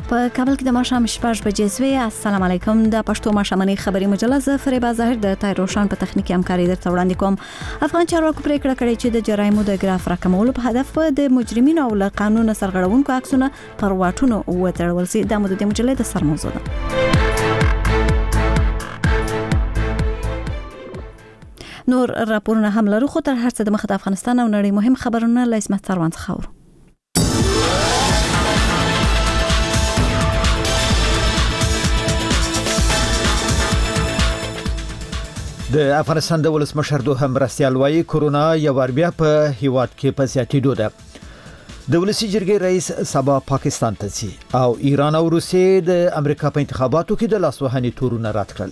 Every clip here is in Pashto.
په کابل کې د ماښام 6 بجې سوي. السلام علیکم. د پښتو ماښامنۍ خبري مجله ز فریبا ظاهر د تای روشن په تخنیکی همکاري درته وړاندې کوم. افغان چارواکو پریکړه کړې چې د جرایمو د ګراف راکمولو په هدف د مجرمینو او له قانون سرغړونکو عکسونه پر واټونو وتړول شي. د مدد مجلې د سرموضوع ده. نور راپورونه هم لرو، خو تر هر څه د مخ د افغانستان او نړۍ مهم خبرونه له اسمت ثروت څخه اورو. د افغانستان د ولسمشر دوهم مرستیال وايي کورونا یو ور بیا په هیواد کې په زیاتېدو ده. د ولسی جرګې رئیس سبا پاکستان ته ځي او ایران او روسیې د امریکا په انتخاباتو کې د لاسوهنې تورونه رد کړل.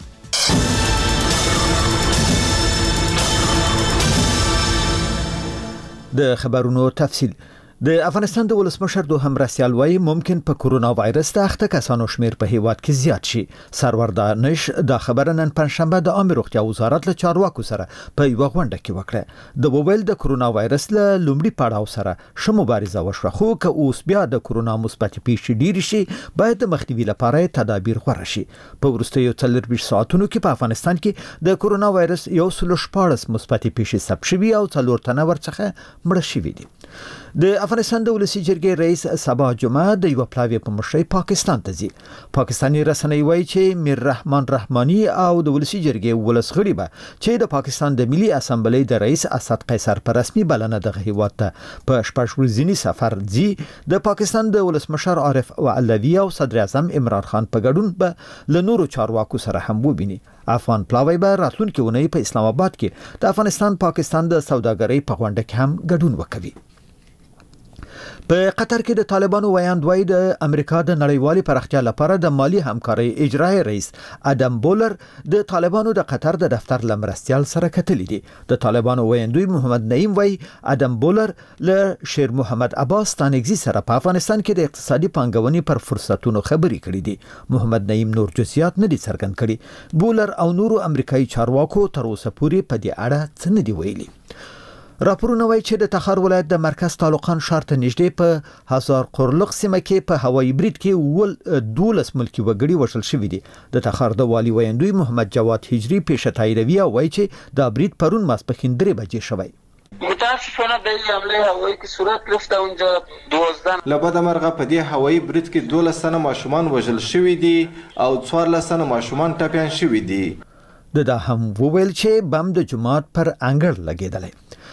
د خبرونو تفصیل. د افغانستان د ولسمشر دوهم مرستیال وايي ممکن په کورونا وایرس د اخته کسانو شمیر په هیواد کې زیات شي. سرور دانش د خبره نن پنځشنبه د عامه روغتیا وزارت له چارواکو سره په یو غونډه کې وکړه. د موبایل د کورونا وایرس له لومړي پړاو سره ش مبارزه وشوه، خو که اوس بیا د کورونا مثبت پیښې ډیر شي باید د مخنیوي لپاره تدابیر غوړه شي. په وروستیو 24 ساعتونو کې په افغانستان کې د کورونا وایرس 114 مثبت پیښې ثبت شوي او 4 تنه ورڅخه مړه شوي دي. د افغانستان د ولسی جرګې رئیس سبا جمعه د یو پلاوی په مشرۍ پاکستان ته ځي. پاکستاني رسنۍ وایي چې میر رحمان رحماني او د ولسی جرګې ولسغړي به چې د پاکستان د ملي اسمبلی د رئیس اسد قیصر پر رسمي بلنه د هیواد ته په شپږ ورځنی سفر ځي. د پاکستان د ولسمشر عارف علوي او صدر اعظم عمران خان په ګډون به له نورو چارواکو سره هم وبیني. افغان پلاوی به راتلونکي اونۍ په اسلام آباد کې د افغانستان پاکستان د سوداګرۍ په غونډه کې هم ګډون وکوي. په قطر کې د طالبانو ویاند وای د امریکا د نړیوالي پراختیا لپاره د مالی همکارۍ اجرایی رئیس ادم بولر د طالبانو د قطر د دفتر لمرستیال سره کتلې دي. د طالبانو ویاندوی محمد نعیم وای ادم بولر له شیر محمد عباس تانګزی سره په افغانستان کې د اقتصادي پانګونې پر فرصتونو خبرې کړې دي. محمد نعیم نور جزئیات نه دي څرګند کړي. بولر او نورو امریکایي چارواکو تر اوسه پورې په دې اړه څه نه دي ویلي. راپورونه وایي چې د تخار ولایت د مرکز طالقان ښار ته نږدې په هزار قرلق سیمه کې په هوایي برید کې 12 ملکی وګړي وژل شوي دي. د تخار د والی ویاندوی محمد جواد هجری پیش تایروی وایي چې دا برید پرون ماسپښین 3 بجې شوی. متاسفانه به این حمله هوایی که صورت گرفت اونجا 12 لبد مرغه په دې هوایی برید کې 12 تنه ماشومان وژل شوي دي او 14 تنه ماشومان ټپیان شوي دي. دا هم وویل چې بم د جماعت پر انګړ لګیدلی.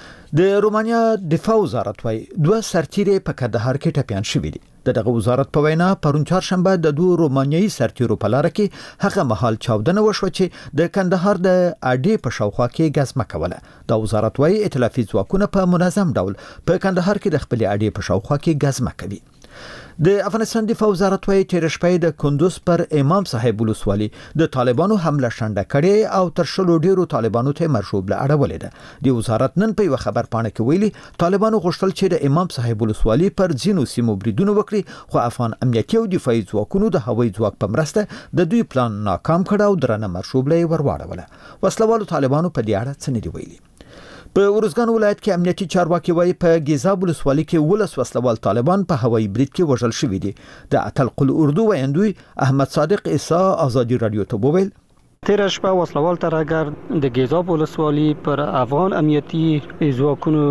د رومانیا دفاع وزارت وايي 2 سرتیري په کندهار کې ټپیان شوي دي. دغه وزارت په وینا پرون چهارشنبه د 2 رومانیایي سرتیرو په لار کې هغه مهال چاودنه وشوه چې د کندهار د اډې په شاوخوا کې غزمه کوله. د وزارت وايي ائتلافي ځواکونه په منظم ډول په کندهار کې د خپل اډې په شاوخوا کې غزمه کوي. د افغانستان دفاع وزارت وايي تیر شپه د کندوز پر امام صاحب ولسوالي د طالبانو حمله شنډه کړې او تر شلو ډیرو طالبانو ته مرشوب له اړولې ده. د وزارت نن په یو خبر پاڼه کې ویلي طالبانو غوښتل چې د امام صاحب ولسوالي پر ځینو سیمو بریدونه وکړي، خو افغان امنیتي او دفاعي ځواکونو د هوایي ځواک په مرسته د دوی پلان ناکام کړ او درنه مرشوب له ورواړوله. وسلوالو طالبانو په دې اړه څه نه دی ویلي. په ورزګان ولایت کې امنیتي چارواکي وایي په ګیزاب ولسوالۍ کې 12 وسلوال طالبان په هوایي برید کې وژل شوي دي. د اتلقل اردو ویاندوی احمد صادق عیسی ازادي رادیو ته وویل تیر شپه وسلوال ترهګر د ګیزاب ولسوالۍ پر افغان امنیتي ځواکونو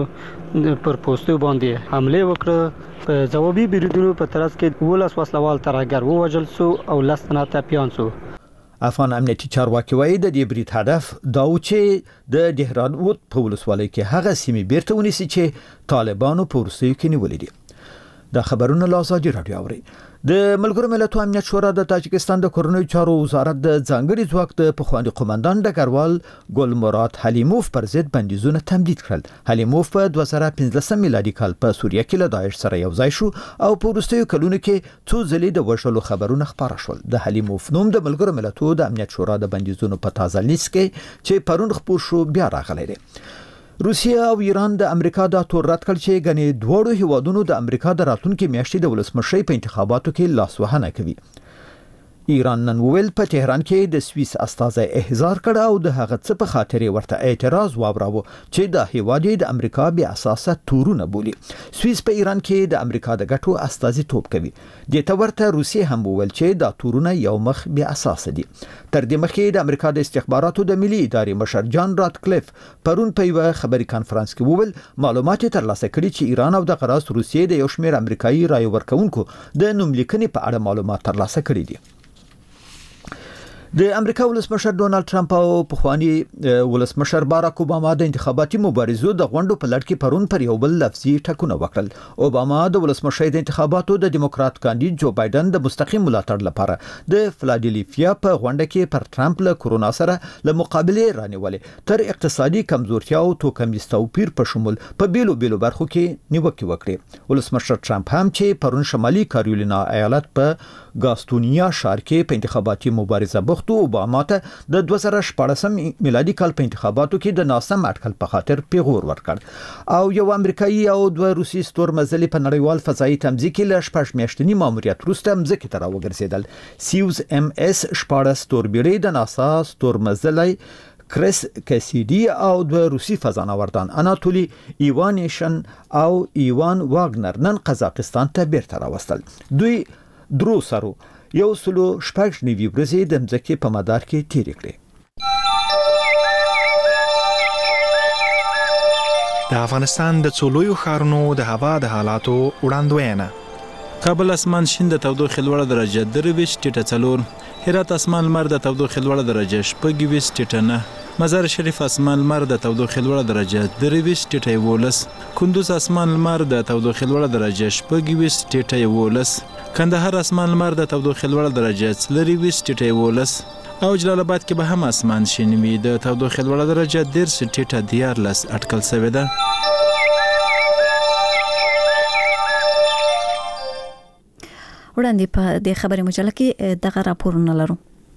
پر پوسټو باندې حمله وکړه. په ځوابي بریدونو په ترڅ کې 12 وسلوال ترهګر ووژل شو او 10 تنه ټپیان شو. افغان امنیتي چارواکي وایي د دې برید هدف دا و چې د دهراوت په ولسوالۍ کې هغه سیمې بیرته ونیسي چې طالبانو په وروستیو کې نیولې دي. دا خبرونه له ازادي رادیو اوري. د ملګرو ملتونو امنیت شورا د تاجکستان د کورنیو چارو وزارت د ځانګړي ځواک د پخوانی قومندان ډګروال ګل مراد حلیموف پر ضد بندیزونه تمدید کړل. حلیموف په 2015 میلادي کال په سوریه کې له داعش سره یو ځای شو او په وروستیو کلونو کې څو ځلې د وژلو خبرونه خپاره شول. د حلیموف نوم د ملګرو ملتونو د امنیت شورا د بندیزونو په تازه لیست کې چې پرون خپور شو بیا راغلی دی. روسیه او ایران د امریکا د تور رد کړ چې غني دوړو هیوادونو د امریکا د راتلونکو میاشتې د ولسمشرۍ په انتخاباتو کې لاسوهنه کوي. ایران نن ویل په تهران کې د سویس استازي احضار کړ او د هغه څه په خاطر ورته اعتراض واوراوه چې د هیواد د امریکا بیا اساسه تورونه بولي. سویس په ایران کې د امریکا د ګټو استازیتوب کوي. د تورته روسیه هم ویل چې دا تورونه یو مخ بیا اساسه دي. تر دې مخکې د امریکا د استخباراتو د ملي ادارې مشر جان راتکلیف پرون په یو خبري کانفرنس کې وویل معلومات ترلاسه کړي چې ایران او د غراس روسیې د یو شمېر امریکایي رای ورکونکو د نوملیکنې په اړه معلومات ترلاسه کړي دي. د امریکا ولسمشر ډونالد ټرمپ او پخوانی ولسمشر باراک اوباما د انتخاباتي مبارزو د غونډو په لړ کې پرون پر یو بل لفظي ټکونه وکړل. اوباما د ولسمشر د انتخاباتو د دیموکرات کاندید جو بایدن د مستقیم ملاتړ لپاره د فلادلفیا په غونډه کې پر ټرمپ له کورونا سره له مقابله رانیولې تر اقتصادي کمزورتیا او توکمیز توپیر په شمول په بیلو برخو کې نیوکه وکړه. ولسمشر ټرمپ هم چې پرون شمالي کارولینا ایالت په ګاستونیا ښار کې په انتخاباتي مبارزه بوخت اوباما ته د 2014 میلادي کال په انتخاباتو کې د ناسم اټکل په خاطر پیغور ورکړ او یو امریکایي او دوه روسي ستورمزلي په نړیوال فضایي تمځای کې له شپږ میاشتني ماموریت وروسته مځکې ته راوګرځېدل. سیوز ام اس 14 ستوربیړۍ د ناسا ستورمزلي کریس کسیدی او د روسي فضانوردان اناتولی ایوانیشن او ایوان واګنر نن قزاقستان ته بیرته راوستل. دوی درو سرو یو سلو شپږ نیوي ورځې د مځکې په مدار کې تیرې کړې. د افغانستان د څولویو ښارونو د هوا د حالاتو وړاندوینه. کابل اسمان شین د تودوخې لوړه درجه 23.4، هرات اسمان لمر د تودوخې لوړه درجه 26.9، مزار شریف اسمان لمر د تودوخې لوړه درجه 23.11، کندوز اسمان لمر د تودوخې لوړه درجه 26.11، کندهار اسمان لمر د تودوخې لوړه درجه 23.11 او جلال آباد کې به هم اسمان شین وي د تودوخې لوړه درجه 10.14 اټکل شوې ده. وړاندې په دې خبري مجله کې دغه راپورونه لرو.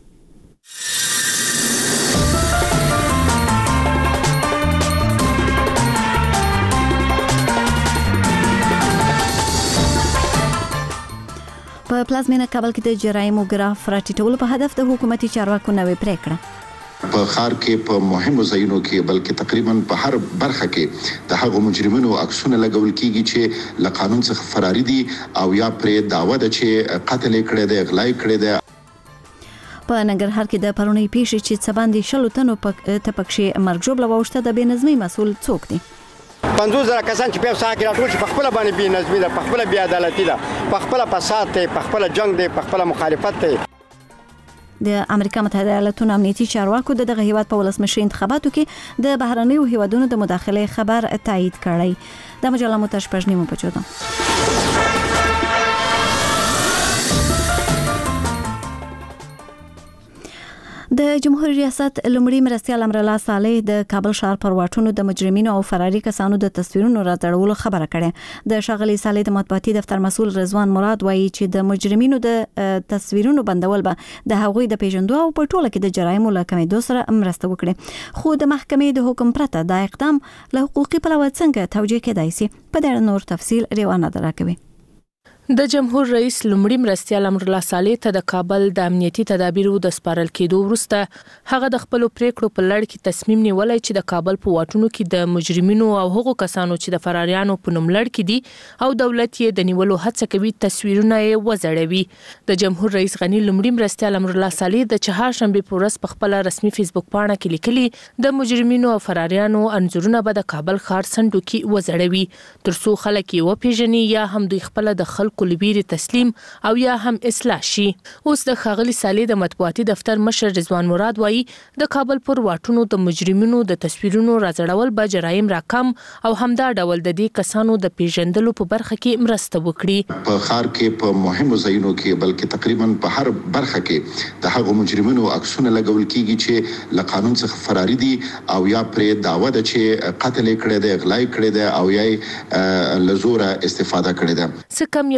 په پلازمینه کابل کې د جرایمو ګراف راټیټولو په هدف د حکومتي چارواکو نوې پریکړه په خار کې په مهمو ځایونو کې بلکې تقریبا په هر برخه کې د هغو مجرمینو عکسونه لګول کیږي چې له قانون څخه فراري دي او یا پرې دعوه ده چې قتل کړي دي، اغلا کړي دي. په ننګرهار کې د پرونی پیښې چې څباندې شلو تنو ته پکښې مرګ ژوبله واوښته د بېنظمۍ مسؤل څوک دی؟ 50,000 کسان چې په ساحه کې راټول شي په خپل باندې بې نظمي ده، په خپل بې عدالتي ده، په خپل فساد دی، په خپل جنگ دی، په خپل مخالفت دی. د امریکا متحده ایالاتونو امنیتي چارواکو دغه هیواد په ولسمشر انتخاباتو کې د بهرنیو هیوادونو د مداخله خبر تایید کړی. د مجله متشپژنیمو په چوده د جمهوریت ریاست لومړي مرستیال امرالله صالح د کابل ښار پر واټونو د مجرمینو او فراري کسانو د تصویرونو راځړولو خبره کړې. د ښاغلي صالح د مطبوعاتي دفتر مسؤل رضوان مراد وایي چې د مجرمینو د تصویرونو بندول به د هغوی د پیژندو او په ټوله کې د جرایمو له کمېدو سره مرسته وکړي. خو د محکمې د حکم پرته دا اقدام له حقوقي پلوه څنګه توجیه کېدای شي؟ په دې نور تفصیل ریوانه دراکوي. د جمهور رئیس لومړي مرستیال امرالله صالح ته د کابل د امنیتي تدابیرو د سپارل کېدو وروسته هغه د خپل پریکړو په لړ کې تصمیم نیولای چې د کابل په واټونو کې د مجرمینو او هغو کسانو چې د فراریانو په نوم لړ کې دي او دولت یې د نیولو هڅه کوي تصویرونه یې وځړوي. د جمهور رئیس غنی لومړي مرستیال امرالله صالح د چهارشنبه په ورځ په خپل رسمي فیسبوک پاڼه کې لیکلي د مجرمینو او فراریانو انځورونه به د کابل ښار سندو کې وځړوي ترڅو خلک یې وپیژني یا هم دوی خپل د خلکو لبیر تسلیم او یا هم اصلاح شي. اوس د ښاغلي صالح د مطبوعاتي دفتر مشر رضوان مراد وایي د کابل پر واټونو د مجرمینو د تصویرونو راځړول به جرایم راکم او همدا ډول د دې کسانو د پیژندلو په برخه کې مرسته وکړي. په ښار کې په مهمو ځایونو کې بلکې تقریبا په هر برخه کې د هغو مجرمینو عکسونه لګول کیږي چې له قانون څخه فراري دي او یا پرې دعوه ده چې قتل کړي دي، اغلا کړي دي او یا له زوره استفاده کړي ده. څه کم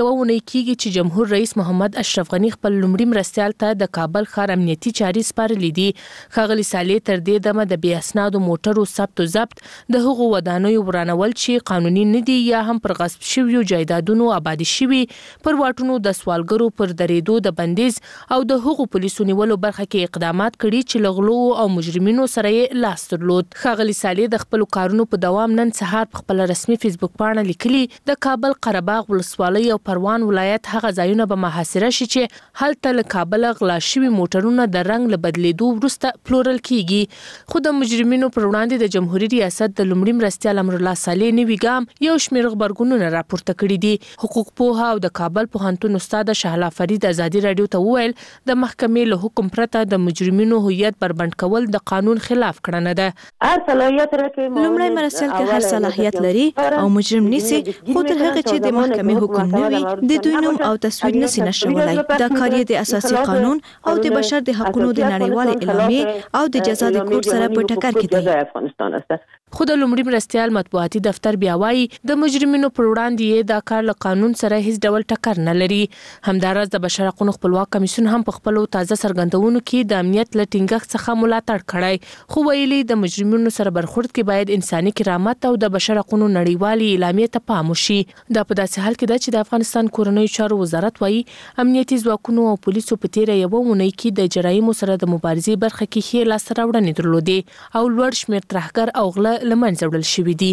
یو ونې کیږي چې جمهور رئیس محمد اشرف غنی خپل لومړي مرستيال ته د کابل ښار امنیتي چاري سپارلې دي. ښاغلي صالح تر دې دمه د بې اسنادو موټرو ثبت او ضبط، د هغو ودانیو ورانول چې قانوني نه دي یا هم پر غصب شویو جایدادونو آبادي شوي، پر واټونو د سوالګرو پر درېدو د بندیز او د هغو پولیسو نیولو برخه کې اقدامات کړي چې لغلو او مجرمینو سره یې لاس درلود. ښاغلي صالح د خپل کارونو په دوام نن سهار په خپل رسمي فیسبوک پاڼه لیکلي د کابل قرهباغ ولسوالۍ او پروان ولایت هغه ځایونه به محاصره شي چې هلته له کابل غلا شوي موټرونه د رنګ له بدلیدو وروسته پلورل کیږي. خو د مجرمینو پر وړاندې د جمهوریت ریاست د لومړي مرستيال امر الله صالح نوی ګام یو شمېر غبرګونونه راپورته کړي دي. حقوق پوها او د کابل پوهنتون استاد شهلا فرید ازادي رادیو ته وویل د محکمې له حکم پرته د مجرمینو هویت بربند کول د قانون خلاف کړنه ده. لومړی مرستيال که هر صلاحیت لري او مجرم نیسي، خو تر هغه چې د محکمې حکم نه وي د دوی نوم او تصویر نشي نشولای. دا کار د اساسي قانون او د بشر د حقوقو د نړیوال اعلامیې او د جزا د کوډ سره په ټکر کې دی. خو د لومړي مرستيال مطبوعاتي دفتر بیا وایي د مجرمینو پر وړاندې دا کار له قانون سره هیڅ ډول ټکر نه لري. همداراز د بشر حقوقو خپلواک کمیسیون هم په خپل تازه څرګندونو کې د امنیت له ټینګښت څخه ملاتړ کړی، خو ویلي د مجرمینو سره برخورد کې باید انساني کرامت او د بشر حقوقو نړیوالې اعلامیې ته پام وشي. دا په داسې حال کې ده چې د افغانستان کورنیو چارو وزارت وایي امنیتي ځواکونو او پولیسو په تیره یوه اونۍ کې د جرایمو سره د مبارزې برخه کې ښې لاسته راوړنې درلودې او لوړ شمېر ترهګر او غله له منځه وړل شوي دي.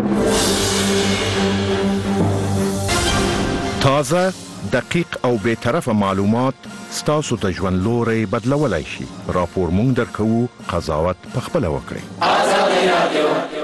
تازه، دقیق او بې طرفه معلومات ستاسو ته ژوند لوری بدلولی شي. راپور مونږ درکوو، قضاوت پخپله وکړئ. آزادي رادیو.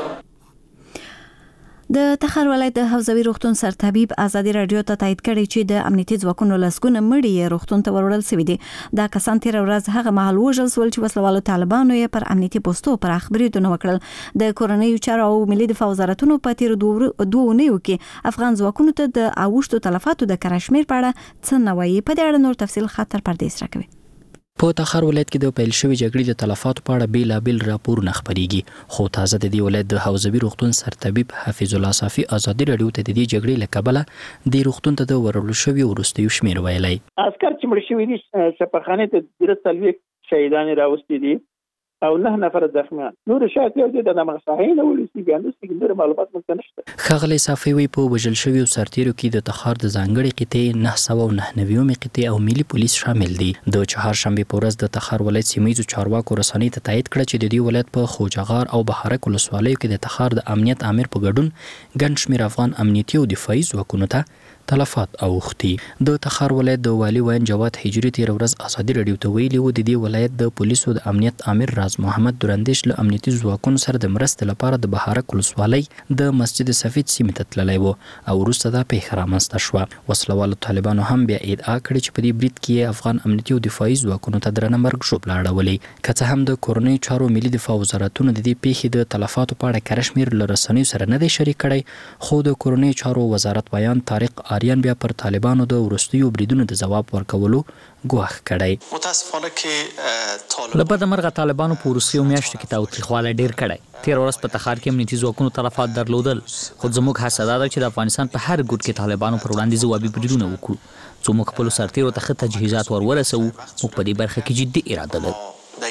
د تخار ولایت د حوزوي روغتون سرطبيب ازادي رادیو ته تایید کړی چې د امنیتي ځواکونو لسګونه مړي روغتون ته وروړل شوی دي. دا کسان تیر ورځ هغه مهال وژل شول چې وسلوالو طالبانو یې پر امنیتي پوسټو پر خبرونه وکړل. د کورنیو چارو او ملي دفاع وزارتونو په تیر دوه اونیو کې افغان ځواکونو ته د اوښتو تلفاتو د کشمیر په اړه څه نه وایي. په دې اړه نور تفصیل خاطر پردیس راکوي. په تخار ولایت کې د پیل شوی جګړې د تلفاتو په اړه بیلابیل راپورونه خپرېږي، خو تازه د دې ولایت د حوزوي روغتون سرطبيب حفیظ الله صافي ازادي رادیو ته د دې جګړې له کبله د روغتون ته د ورولو شوی وروستیو شمېر ویلی. عسكر چې مړ شوي دي سفرخانې ته 13 شهیدان راوستي دي او 9 نفر زخمیان. نور شاید یو د دمغصاهین او لسیګانو نور معلومات مونږ نشته. ښاغلی صافي وی په وژل شویو سرتیرو کې د تخار د ځانګړي قطعې 999 قطعې او ملي پولیس شامل دي. د چهارشنبې په ورځ د تخار ولایت سیمهیزو چارواکو رسنۍ ته تایید کړه چې د دې ولایت په خوجغار او بهارک ولسوالیو کې د تخار د امنیت امیر په ګډون ګڼ شمېر افغان امنیتي او دفاعي ځواکونو ته تلفات اوښتي. د تخار ولایت د والي وین جواد حجري تیر ورځ ازادي رادیو ته ویلي و د دې ولایت د پولیسو د امنیت امیر راز محمد درندیش له امنیتي ځواکونو سره د مرستې لپاره د بهارک ولسوالۍ د مسجد سفید سیمې ته تللی و او وروسته دا پیښه رامنځته شوه. وسلوالو طالبانو هم بیا ادعا کړې چې په دې برید کې افغان امنیتي او دفاعي ځواکونو ته درنه مرګ ژوبله اړولې. که څه هم د کورنیو چارو ملي دفاع وزارتونو د دې پیښې د تلفاتو په اړه کره شمېر له رسنیو سره نه دی شریک کړی، خو د کورنیو چارو وزارت بیان طارق آریان بیا پر طالبانو د وروستیو بریدونو د ځواب ورکولو ګواښ کړی. متاسفانه کې له بده مرغه طالبانو په وروستیو میاشتو کې تاوتریخوالی ډېر کړی. تیر ورځ په تخار کې امنیتي ځواکونو تلفات درلودل، خو زموږ هڅه دا ده چې د افغانستان په هر ګوټ کې طالبانو پر وړاندې ځوابي بریدونه وکړو. څو موږ خپلو سرتیرو ته ښه تجهیزات ورسوو، موږ په دې برخه کې جدي اراده لرو.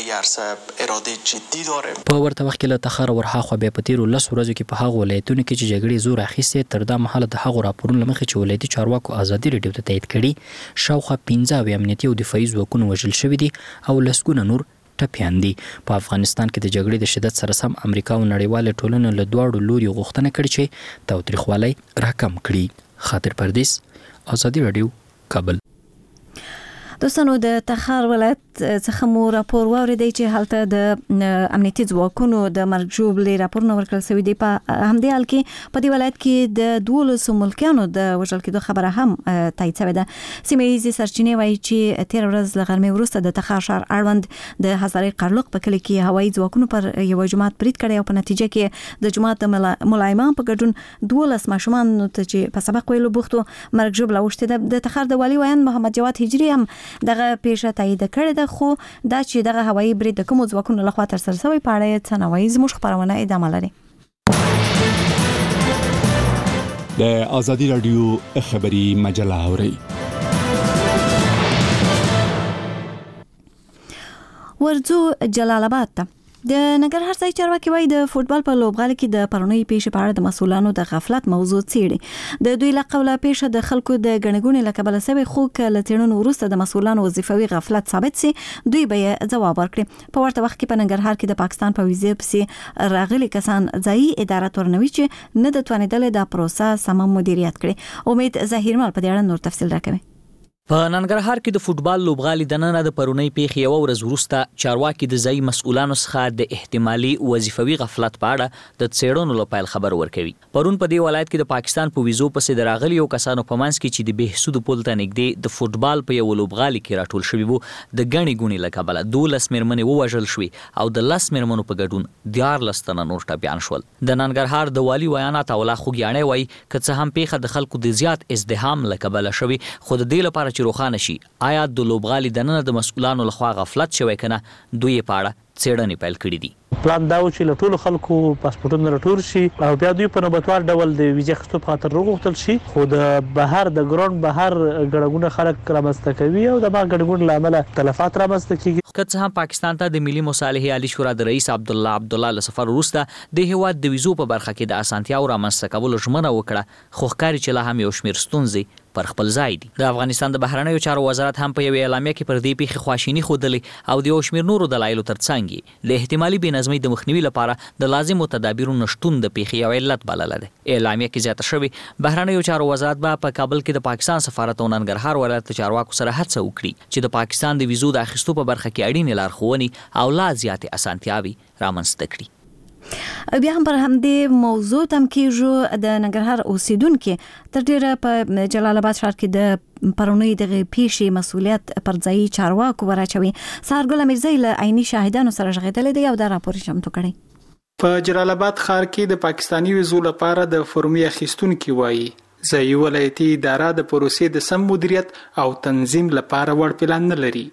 په ورته وخت کې له تخار ورهاخوا بیا په تیرو 10 ورځو کې په هغو ولایتونو کې چې جګړې زور اخیستې تر دا مهاله د هغو راپورونو له مخې چې ولایتي چارواکو ازادي رادیو ته تایید کړي شاوخوا 15 امنیتي او دفاعي ځواکونه وژل شوي دي او لسګونه نور ټپیان دي. په افغانستان کې د جګړې د شدت سره سم امریکا او نړیواله ټولنه له دواړو لوري غوښتنه کړې چې تاوتریخوالی راکم کړي. خاطر پردیس، ازادي رادیو، کابل. دوستانو د تخار ولایت څخه مو راپور واوریدی چې هلته د امنیتي ځواکونو د مرګ ژوبلې راپورونه ورکړل شوي دي. په همدې حال کې په دې ولایت کې د 12 ملکیانو د وژل کېدو خبره هم تایید شوې ده. سیمه ییزې سرچینې وایي چې تیر ورځ له غرمې وروسته د تخار ښار اړوند د هزارې قرلق په کلي کې هوایي ځواکونو پر یو جماعت برید کړی او په نتیجه کې د جماعت د ملایمان په ګډون 12 ماشومان ته چې په سبق ویلو بوختو مرګ ژوبله اوښتې ده. د تخار د والي وین محمد جواد حجري هم دغه پیښه تایید کړې ده، خو دا چې دغه هوایي برید د کومو ځواکونو لخوا ترسره شوی په اړه څه نه وایي. زموږ خپرونه ادامه لري. د آزادی رادیو خبری مجله اورئ. ورځو جلال آباد ته د ننګرهار ځای چارواکي وايي د فوتبال په لوبغالي کې د پرونی پیښې په اړه د مسؤلانو د غفلت موضوع څېړي. د دوی له قوله پیښه د خلکو د ګڼګونې له کبله سوې، خو کله څېړنو وروسته د مسؤلانو وظیفوي غفلت ثابت سي دوی به ځواب ورکړي. په ورته وخت کې په ننګرهار کې د پاکستان په ویزه پسې راغلي کسان ځایي اداره تورنوي چې نه د توانیدل د پروسه سم مدیریت کړي. امید ظاهرمال په دې اړه نور تفصیل راکوي. په ننګرهار کې د فوتبال لوبغالي د نن د پرونی پیښې یو ورځ وروسته چارواکي د ځای مسؤلانو څخه د احتمالي وظیفوي غفلت په اړه د څېړنو لپاره خبر ورکوي. پرون په دې ولایت کې د پاکستان په ویزو پسې د راغلیو کسانو په منځ کې چې د بهسود پل ته نږدې د فوتبال په یو لوبغالي کې راټول شوي وو د ګڼې ګوڼې له کبله 12 مېرمنې ووژل شوې او د 10 مېرمنو په ګډون 14 تنه نور ټپیان شول. د ننګرهار د والي ویانات اوله خوګیاڼی وایي که څه هم پیښه د خلکو د زیات ازدحام له کبله شوي، خو د دې لپاره چې روښانه شي آیا د لوبغالي د نن د مسؤلانو لخوا غفلت شوی کنه، دوی په اړه څېړنې پیل کړې دي. پلان دا و چې له ټولو خلکو پاسپورټونه راټول شي او بیا دوی په نوبتوار ډول د ویزې اخیستو په خاطر وغوښتل شي، خو د بهر د ګراوند بهر ګڼګونه خلک رامنځته کوي او د هغه ګڼګونو له امله تلفات رامنځته کیږي. که څه هم پاکستان ته د ملي مصالحې عالی شورا د رئیس عبدالله له سفر وروسته د هیواد د ویزو په برخه کې د اسانتیاو رامنځته کولو ژمنه وکړه، خو ښکاري چې لا هم یو شمېر ستونزې پر خپل ځای دي. د افغانستان د بهرنیو چارو وزارت هم په یوې اعلامیه کې پر دې پیښې خواشیني ښودلې او د یو شمېر نورو دلایلو ترڅنګ د احتمالي بېنظمۍ د مخنیوي لپاره د لازمو تدابیرو نشتون د پیښې یو علت بلله ده. اعلامیه کې زیاته شوې بهرنیو چارو وزارت به په کابل کې د پاکستان سفارت او ننګرهار ولایت چارواکو سره هڅه وکړي چې د پاکستان د ویزو د اخیستو په برخه کې اړینې لارښوونې او لا زیاتې اسانتیاوې رامنځته کړي. بیا هم پر همدې موضوع تم کېږو. د ننګرهار اوسیدونکو تر ډیره په جلال آباد ښار کې د پرونی دغه پیښې مسؤلیت پر ځای چارواکو ورچوي. سارګل امیرزی له عیني شاهدانو سره ژغېدلې دی او دا راپور چمتو کړی. په جلال آباد ښار کې د پاکستاني ویزو لپاره د فرمي اخیستونکو وایي ځایي ولایتي اداره د پروسې د سم مدیریت او تنظیم لپاره وړ پلان نه لري.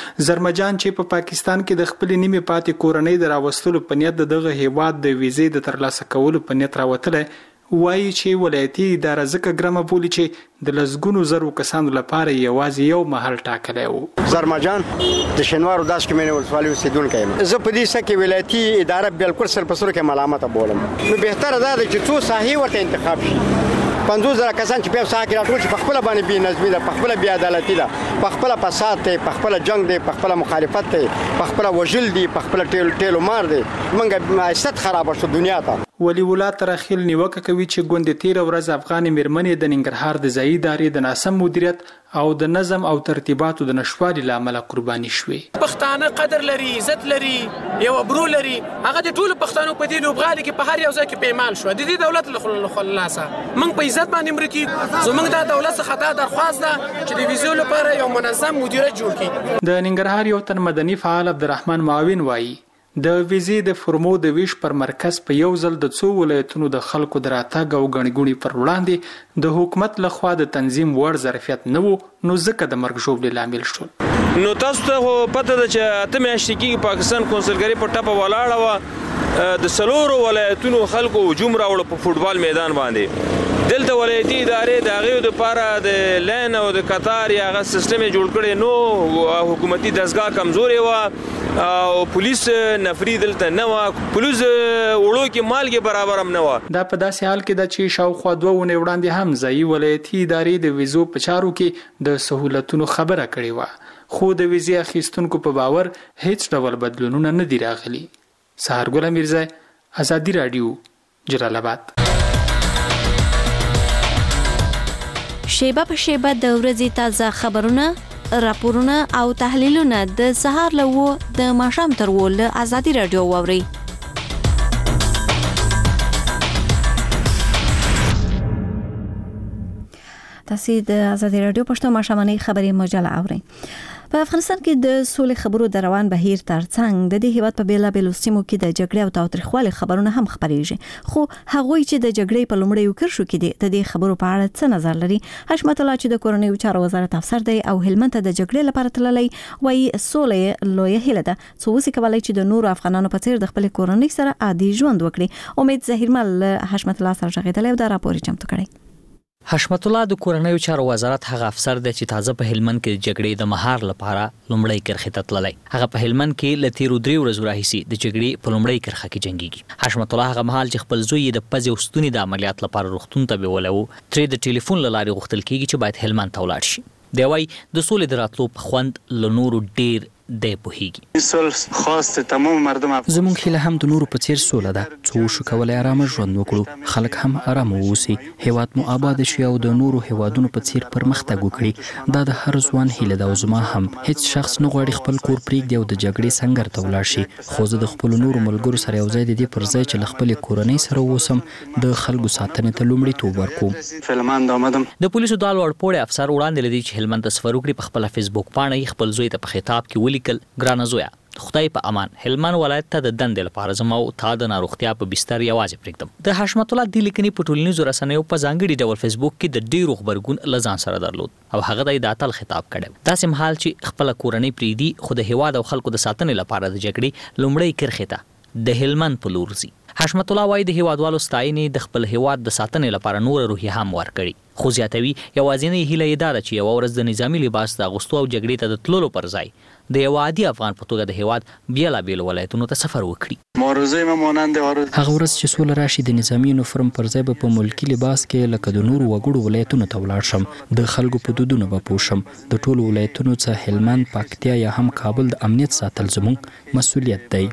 زرمجان چې په پاکستان کې د خپل نیمه پاتې کورنۍ د راوستلو په نیت دغه هیواد د ویزې د ترلاسه کولو په نیت راوتله، وایي چې ولایتي اداره ځکه ګرمه بولي چې د لسګونو زرو کسانو لپاره یوازې یو محل ټاکلی و. زرمجان د شینوارو داس کې مې ولسوالۍ اوسیدونکی یم. زه په دې څه کې ولایتي اداره بالکل سر په سر کې ملامته بولم. نو بهتره دا ده چې څو ساحې ورته انتخاب شي. 50,000 کسان چې په ساحه کې راټول شي، په خپل باندې بې نظمي ده، په خپل بې عدالتي ده، په خپل فساد دی، په خپل جنگ دی، په خپل مخالفت دی، په خپل وژل دی، په خپل ټیلو مار دی. موږ عزت خراب شو دنیا ته. ولی ولات ترخیل نیوکه کوي چې ګوند تیر ورځ افغان مېرمنې د ننګرهار د ځایي ادارې د ناسم مدیریت او د نظم او ترتیباتو د نشوالي لامل قرباني شوې. پښتانه قدر لري، عزت لري، یو ابرو لري. هغه د ټولو پښتنو په دې لوبغالي کې په هر یو ځای کې پیمال شو. د دې دولت له خلاصه موږ په عزت باندې مرکی. زموږ د دولت څخه دا درخواست ده چې د ویزو لپاره یو منظم مدیریت جوړ کړي. د ننګرهار یو تن مدني فعال عبدالرحمن معاون وایي د ویزې د فرمو د ویش پر مرکز په یو ځل د څو ولایتونو د خلکو د راتګ او ګڼګوڼې پر وړاندې د حکومت لخوا د تنظیم وړ ظرفیت نه وو، نو ځکه د مرګ ژوبلې لامل شول. نو تاسو ته پته ده چې اته میاشتې کې پاکستان کونسلګری په ټپه ولاړه و، د سلورو ولایتونو خلکو هجوم راوړ په فوټبال میدان باندې. دلته ولایتي ادارې د هغې دپاره د لین او د قطار یا هغه سیستم یې جوړ کړی نو، حکومتي دستګاه کمزورې وه او پولیس نفري دلته نه وه، پولیس وړو کې مالګې برابر هم نه وه. دا په داسې حال کې ده چې شاوخوا 2 اونۍ وړاندې هم ځایي ولایتي ادارې د ویزو په چارو کې د سهولتونو خبره کړې وه، خو د ویزې اخیستونکو په باور هیڅ ډول بدلونونه نه دي راغلي. سهارګل امیرزی، ازادي راډیو، جلال آباد. شیبه په شیبه د ورځې تازه خبرونه، راپورونه او تحلیلونه د سهار له د ماښام تر له ازادي راډیو واورئ. تاسو د ازادي راډیو پښتو ماښامنۍ خبري مجله اورئ. په افغانستان کې د سولې خبرو د روان بهیر ترڅنګ د دې هیواد په بیلابېلو سیمو کې د جګړې او تاوتریخوالي خبرونه هم خبرېږي، خو هغوی چې د جګړې په لومړیو کرښو کې دي د دې خبرو په اړه څه نظر لري؟ حشمت الله چې د کورنیو چارو وزارت افسر دی او هلمند ته د جګړې لپاره تللی، وایي سولې لویه هیله ده څو وسې کولی چې د نورو افغانانو په څیر د خپل کورنۍ سره عادي ژوند وکړي. امید ظاهرمل حشمت الله سره ژغېدلی او دا راپور چمتو کړی. حشمت الله د کورنیو چارو وزارت هغه افسر دی چې تازه په هلمند کې جګړې د مهار لپاره لومړی کرخې ته تللی. هغه په هلمند کې له تیرو 3 ورځو راهیسې د جګړې په لومړی کرخه کې جنګیږي. حشمت الله هغه مهال چې خپل زوی د پزې او ستوني د عملیات لپاره روغتون ته بیولی و، ترې د ټلیفون له لارې غوښتل کېږي چې باید هلمند ته ولاړ شي. دی وایي د سولې د راتلو په خوند له نورو ډېر دی پوهیږي. زموږ هیله هم د نورو په څیر سوله ده، څو شو کولای آرامه ژوند وکړو، خلک هم آرامه واوسي، هیواد مو آباد شي او د نورو هیوادونو په څیر پرمختګ وکړي. دا د هر ځوان هیله ده او زما هم. هیڅ شخص نه غواړي خپل کور پرېږدي او د جګړې سنګر ته ولاړ شي، خو زه د خپلو نورو ملګرو سره یو ځای د دې پر ځای چې له خپلې کورنۍ سره اوسم د خلکو ساتنې ته لومړیتوب ورکوم. د پولیسو د لوړپوړي افسر وړاندې لدی چې هلمند ته سفر وکړي په خپل فیسبوک باندې خپل زوی ته په خطاب کې ولیکل: ګرانه زویا، خدای په امان، هلمند ولایت ته د دندې لپاره زما او تا د ناروغتیا په بستر یوازې پرېږدم. د حشمت الله د لیکنې په ټولنیزو رسنیو په ځانګړي ډول فیسبوک کې د ډېرو خبرګون له ځان سره درلود او هغه د اتل خطاب کړی. داسې مهال چې خپل کورنۍ پرېږدي خو د هیواد او خلکو د ساتنې لپاره د جګړې لومړی کرخې ته د هلمند په لور ځي. حشمت الله وایي د هیوادوالو ستاینې د خپل هیواد د ساتنې لپاره نور روحیه هم ورکړي، خو زیاتوي یوازینۍ هیله یې دا ده چې یوه ورځ د نظامي لباس د اغوستو او جګړې ته د تللو پر ځای د یو عادي افغان په توګه د هیواد بیلابیلو ولایتونو ته سفر وکړي. هغه ورځ چې سوله راشي د نظامي یونیفورم پر ځای به په ملکي لباس کې لکه د نورو وګړو ولایتونو ته ولاړ شم، د خلکو په دودونو به پوه شم. د ټولو ولایتونو څخه هلمند، پکتیا یا هم کابل د امنیت ساتل زموږ مسؤلیت دی.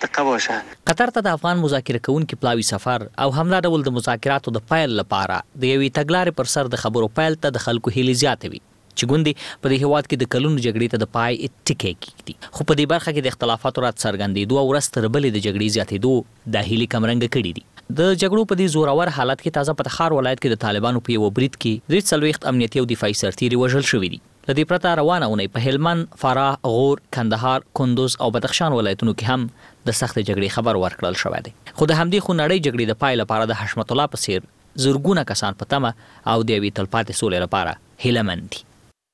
قطر ته د افغان مذاکره کوونکي پلاوي سفر او همدا ډول د مذاکراتو د پیل لپاره د یوې تګلارې پر سر د خبرو پیل ته د خلکو هیلې زیاتوي چې ګوندې په دې هیواد کې د کلونو جګړې ته د پای ټکی کېږدي. خو په دې برخه کې د اختلافاتو څرګندېدو او ورځ تر بلې د جګړې زیاتېدو دا هیلې کمرنګه کړي دي. د جګړو په دې زورور حالت کې تازه په تخار ولایت کې د طالبانو په یو برید کې 43 امنیتي او دفاعي سرتیري وژل شوي دي. د دې پرته روانه اونۍ په هلمند، فراه، غور، کندهار، کندوز او بدخشان ولایتونو کې هم د سخت جګړې خبر ورکړل شوی دی. خو د همدې خونړۍ جګړې د پای لپاره د حشمت الله په څیر زرګونه کسان په تمه او د یوې تلپاتې سولې لپاره هیلهمند دي.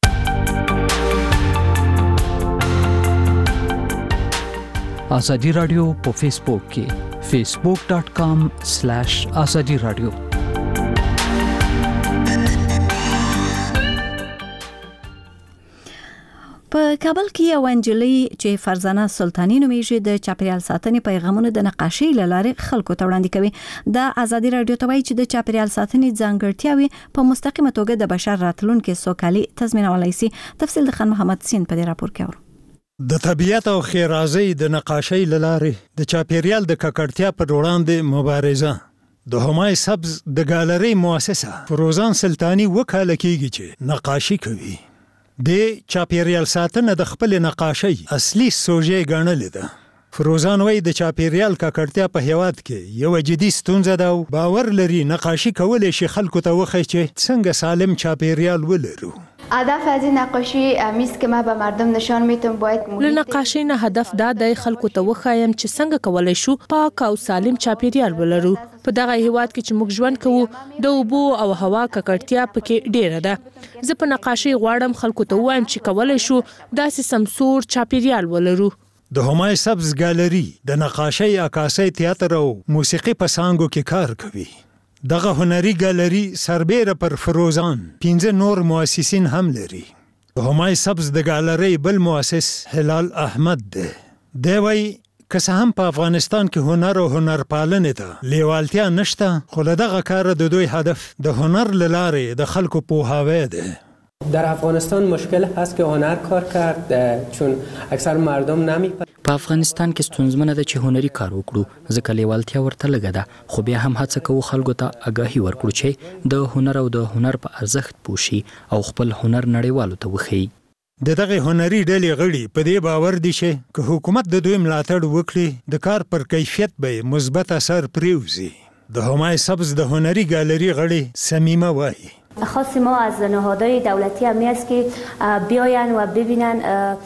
آزادی رادیو په فیسبوک کې facebook.com/azadi radio. په کابل کې یو انجلۍ چې فرزانه سلطانی نومیږي د چاپیریال ساتنې پیغامونه د نقاشۍ له لارې خلکو ته وړاندې کوي. د آزادي رادیو ته وایي چې د چاپیریال ساتنې ځانګړتیاوې په مستقیمه توګه د بشر راتلونکي سوکالي تضمینولی شي. تفصیل د خان محمد سین په دې راپور کې اورو. د طبیعت او خیرازۍ د نقاشۍ له لارې د چاپیریال د ککړتیا پر وړاندې مبارزه. د همای سبز د ګالري مؤسسه فروزان سلطانی وکاله کیږي چې نقاشي کوي. د چاپیریال ساتنه د خپل نقاشۍ اصلي سوژې ګڼلې ده. فروزان وایي د چاپیریال ککړتیا په هیواد کې یو جدي ستونزه ده او باور لري نقاشي کولی شي خلکو ته وښیي چې څنګه سالم چاپیریال ولرو. هدف از این نقاشی میست که ما به مردم نشان میتونم باید له نقاشۍ نه هدف دا دی خلکو ته وښایم چې څنګه کولای شو پاک او سالم چاپیریال ولرو. په دغه هیواد کې چې موږ ژوند کوو د اوبو او هوا ککړتیا پکې ډیره ده. زه په نقاشۍ غواړم خلکو ته ووایم چې کولای شو داسې سمسور چاپیریال ولرو. د همای سبز ګالري د نقاشۍ، عکاسۍ، تیاتر او موسیقي په څانګو کې کار کوي. دغه هنري ګالري سربیره پر فروزان 15 نور مؤسسین هم لري. همای سبز د ګالري بل مؤسس هلال احمد دی. دی وایي که څه هم په افغانستان کې هنر او هنرپالنې ته لیوالتیا نشته، خو له دغه کاره د دوی هدف د هنر له لارې د خلکو پوهاوی دی. در افغانستان مشکل هست که هنر کار کرد چون اکثر مردم نمی‌پذیرند. په افغانستان کې ستونزمنه ده چې هنري کار وکړو ځکه لیوالتیا ورته لږه ده، خو بیا هم هڅه کوو خلکو ته آګاهي ورکړو چې د هنر او د هنر په ارزښت پوه شي او خپل هنر نړیوالو ته وښیي. د دغه هنري ډلې غړي په دې باور دي چې که حکومت د دوی ملاتړ وکړي د کار پر کیفیت به مثبت اثر پرېوځي. د همای سبز د هنري ګالري غړي سمیمه وایي خاص ما از نهادهای دولتی هم است که بیاین و ببینن.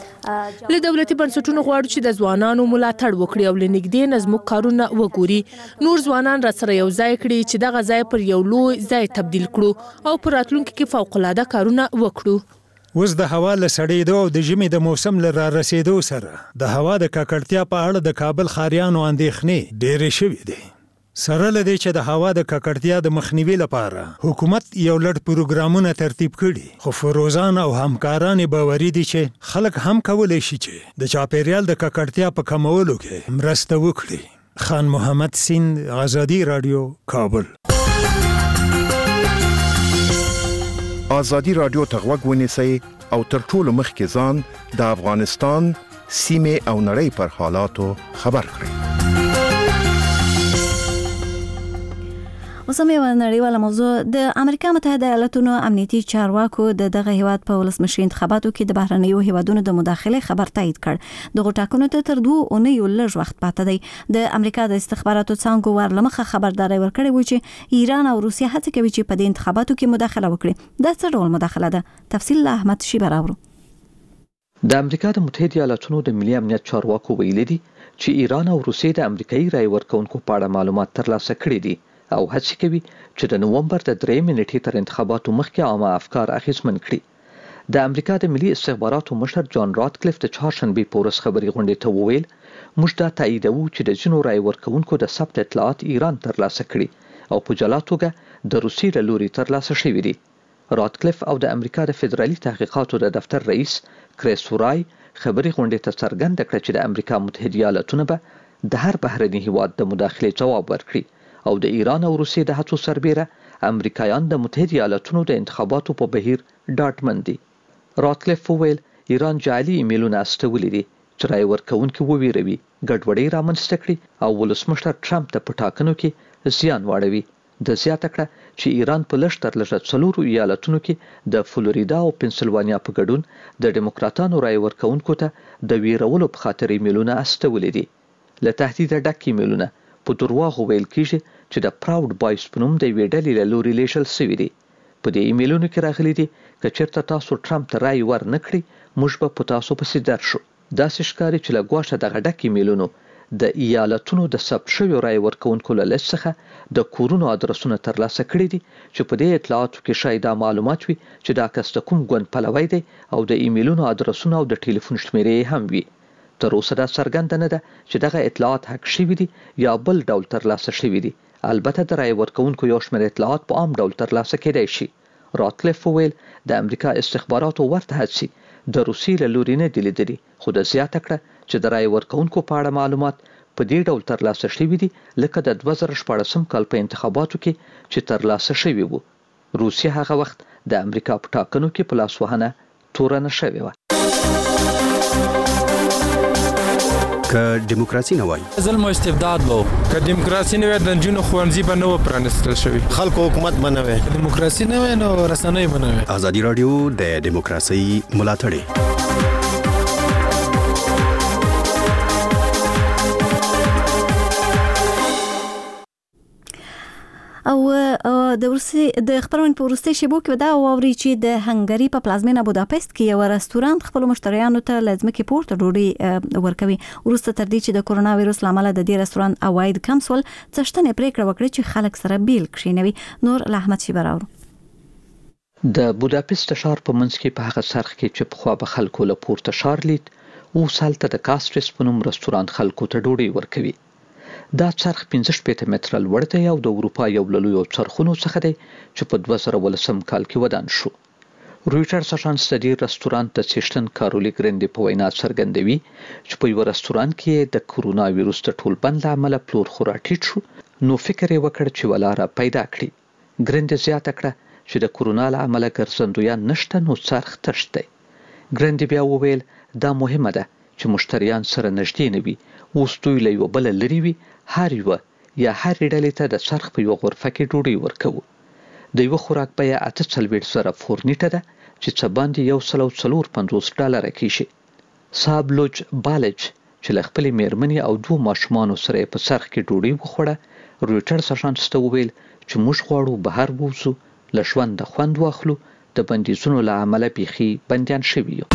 له دولتي بنسټونو غواړو چې د ځوانانو ملاتړ وکړي او لنږدې نظمو کارونه وګوري. نور ځوانان را سره یو ځای کړي چې دغه ځای پر یو لوی ځای تبدیل کړو او په راتلونکي کې فوق العاده کارونه وکړو. اوس د هوا له سړېدو او د ژمي د موسم له را رسېدو سره د هوا د ککړتیا په اړه د کابل ښاریانو اندېښنې ډېرې شوې دي. سره لدی چې د هوا د ککړتیا د مخنیوي لپاره حکومت یو لړ پروګرامونه ترتیب کړي، خو فروزان او همکاران باوري دي چې خلک هم کولای شي چې د چاپیریال د ککړتیا په کمولو کې مرسته وکړي. خان محمد سیند، آزادی رادیو، کابل. آزادی رادیو ته غوږ ونیسئ او تر ټولو مخکې ځان د افغانستان سیمې او نړۍ پر حالاتو خبر کړئ. اوس هم یو نړیواله موضوع. د امریکا متحده ایالاتونو امنیتي چارواکو د دغه هیواد په ولسمشر انتخاباتو کې د بهرنیو هیوادونو د مداخله خبر تایید کړ. دغه ټاکنو ته تر 2 اونیو لږ وخت پاتې دی. د امریکا د استخباراتو څانګو ورلمخه خبرداري ورکړې و چې ایران او روسیه هڅه کوي چې په دې انتخاباتو کې مداخله وکړي. دا څه ډول مداخله ده؟ تفصیل احمد شیبر اورو. د امریکا د متحده ایالاتونو د ملي امنیت چارواکو ویلي دي چې ایران او روسیه د امریکایي رای ورکونکو په اړه معلومات ترلاسه کړي دي او هڅه کوي چې د نومبر د 3 نیټې تر انتخاباتو مخکې عامه افکار اخیستمن کړي. د امریکا د ملي استخباراتو مشر جان راتکلیف د چهارشنبه په ورځ خبري غونډې ته وویل، موږ دا تاییدوو چې د ځینو رای ورکونکو د ثبت اطلاعات ایران ترلاسه کړي او په جلا توګه د روسیې له لوري ترلاسه شوي دي. راتکلیف او د امریکا د فدرالي تحقیقاتو د دفتر رئیس کریس ورای خبري غونډې ته څرګنده کړه چې د امریکا متحده ایالاتونه به د هر بهرني هیواد د مداخلې جواب ورکړي او د ایران او روسیې د هڅو سربېره امریکایان د متحده ایالاتونو د انتخاباتو په بهیر ډاډمن دي. راتکلیف وویل ایران جعلي ایمیلونه استولي دي چې رای ورکوونکي وویروي، ګډوډي رامنځته کړي او ولسمشر ټرمپ ته په ټاکنو کې زیان واړوي. د زیاته کړه چې ایران په لږ تر لږه 4 ایالتونو کې د فلوریدا او پنسلوانیا په ګډون د ډیموکراتانو رای ورکوونکو ته د ویرولو په خاطر ایمیلونه استولي دي. له تهدید ډک ایمیلونه په درواغو ویل کیږي چې د پراود بایس په نوم د یوې ډلې له لوري لیږل شوي دي. په دې ایمیلونو کې راغلي دي که چېرته تاسو ټرمپ ته رای ور نه کړئ موږ به په تاسو پسې درشو. داسې ښکاري چې له ګواښه دغه ډک ایمیلونو د ایالتونو د ثبت شویو رای ورکوونکو له لیست څخه د کورونو ادرسونه ترلاسه کړي دي چې په دې اطلاعاتو کې شاید دا معلومات وي چې دا کس د کوم ګوند پلوی دی او د ایمیلونو ادرسونه او د ټلیفون شمیرې هم وي. تر اوسه دا څرګنده نه ده چې دغه اطلاعات حق شوي دي یا بل ډول ترلاسه شوي دي. البته د رای ورکوونکو یو شمېر اطلاعات په عام ډول ترلاسه کېدای شي. راتکلیف وویل د امریکا استخباراتو ورته هڅې د روسیې له لوري نه دي لیدلي، خو د زیاته کړه چې د رای ورکوونکو په اړه معلومات په دې ډول ترلاسه شوي دي لکه د 2014 کال په انتخاباتو کې چې ترلاسه شوي وو. روسیه هغه وخت د امریکا په ټاکنو کې په لاسوهنه تورنه شوې وه. که دیموکراسي نه وای ظلم او استبداد وو، که دیموکراسي نه وای د نجونو ښوونځي به نه و پرانیستل شوي، خلکو حکومت به نه وای، دیموکراسي نه وای نو رسنۍ به نه وای. ازادي رادیو د دیموکراسي ملاتړی. او د خبرونې په وروستي شیبو کې دا واوري چې د هنګري په پلازمینه بوداپست کې یو رستورانت خپل مشتریانو ته لازمکه پورته ډوډۍ ورکوي. وروسته تر دې چې د کورونا وایروس لامل د دې رستورانت اواید کمسول څشتنې پریکړه وکړه چې خلک سره بیل کښینوي. نور احمد شیبر اورو. د بوداپست ښار په منځ کې په هغه څرخ کې چې پخوا به خلکو له پورته ښار لید اوس هلته د کاستریس په نوم رستورانت خلکو ته ډوډۍ ورکوي. دا څرخ 15 متره لوړ دی او د اروپا یو له لویو څرخونو څخه دی چې په 2018 کال کې ودان شو. رویټرز اژانس د دې رستورانت د څښتن کارولی ګرندي په وینا څرګندوي چې په یو رستورانت کې د کورونا وایروس د ټول بند له امله پلور خورا ټیټ شو، نو فکر یې وکړ چې ولاره پیدا کړي. ګرندي زیاته کړه چې د کورونا له امله ګرځندویان نشته نو څرخ تش دی. ګرندي بیا وویل دا مهمه ده چې مشتریان سره نږدې نه وي، اوس دوی له یو بل لري وي، هر یو یا هر ډلې ته د څرخ په یو غرفه کې ډوډۍ ورکوو. د یو خوراک بیه 48,000 فورنیټه ده چې څه باندې $154 کېږي. صاحب لوج بالج چې له خپلې میرمنې او 2 ماشومانو سره په څرخ کې ډوډۍ وخوړه، رویټرز اژانس ته وویل چې موږ غواړو بهر ووځو، له ژونده خوند واخلو، د بندیزونو له امله بیخي بندیان شوي یو.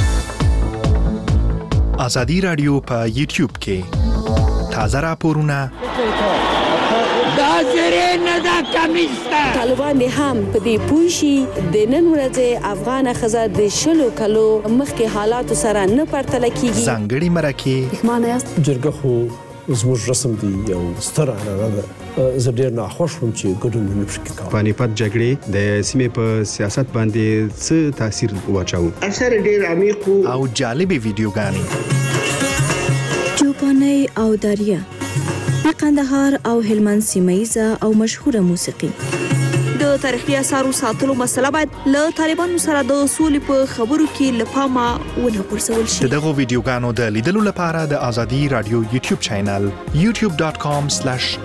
ازادي رادیو په یوټیوب کې تازه راپورونه دا زری نه دا کمیسته طالبان هم په دې پوښي د نن ورځې افغان خزه د شلو کلو مخکې حالات سره نه پرتل کیږي. ځانګړي مرکه پښمانه یاست جرګه خو زموږ رسم دی یو ستر عنعنه ده. زه ډېر ناخوښ وم چې ګډون مې نشو کولی. پانیپت جګړې د سیمې په سیاست باندې څه تاثیر واچاوه؟ اثر ډېر عمیق او جالبې ویډیوګانې، چوپانۍ او داریا، د قندهار او هلمند سیمه او مشهوره موسیقي. د تاریخي اثارو ساتلو مسله باید له طالبانو سره د سولې په خبرو کې له پامه ونه غورځول شي. دغه ویډیوګانو د لیدلو لپاره د آزادي رادیو یوټیوب چینل youtube.com/